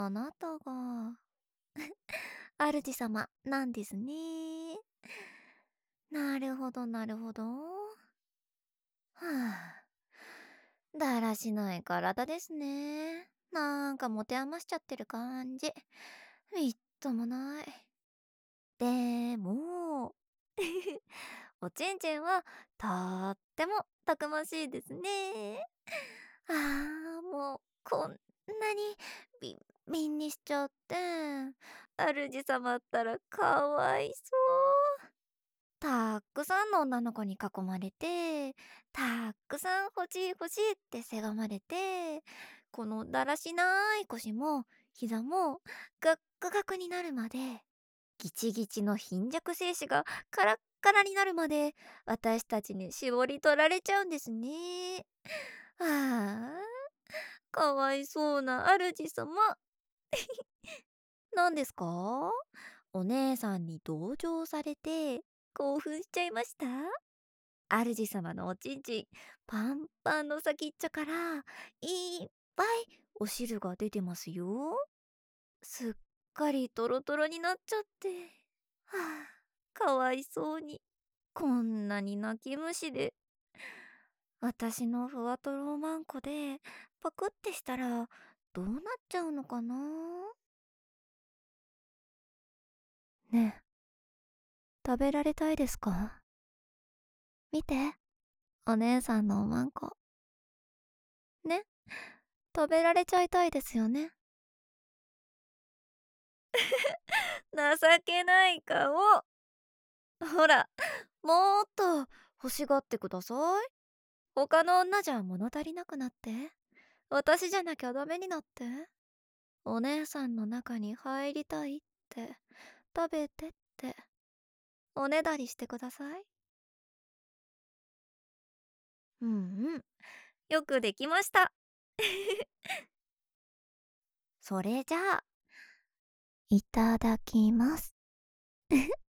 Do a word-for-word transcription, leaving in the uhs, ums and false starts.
あなたが主様なんですね。なるほどなるほど。はあ。だらしない体ですね。なんか持て余しちゃってる感じ。みっともない。でもおちんちんはとってもたくましいですね。ああ、もうこんなにビンビンにしちゃって、主様ったらかわいそう。たっくさんの女の子に囲まれて、たっくさん欲しい欲しいってせがまれて、このだらしない腰も膝もガックガクになるまで、ギチギチの貧弱精子がカラッカラになるまで私たちに絞り取られちゃうんですね。ああ、かわいそうな主様。何ですか？お姉さんに同情されて興奮しちゃいました？主様のおちんちんパンパンの先っちょからいっぱいお汁が出てますよ。すっかりトロトロになっちゃって、はあ、かわいそうに。こんなに泣き虫で、私のふわとろまんこでパクってしたらどうなっちゃうのかな。ねえ、食べられたいですか？見て、お姉さんのおまんこ。ね、食べられちゃいたいですよね。情けない顔。ほら、もっと欲しがってください。他の女じゃ物足りなくなって、私じゃなきゃダメになって、お姉さんの中に入りたいって、食べてって、おねだりしてください。うんうん、よくできました。それじゃあ、いただきます。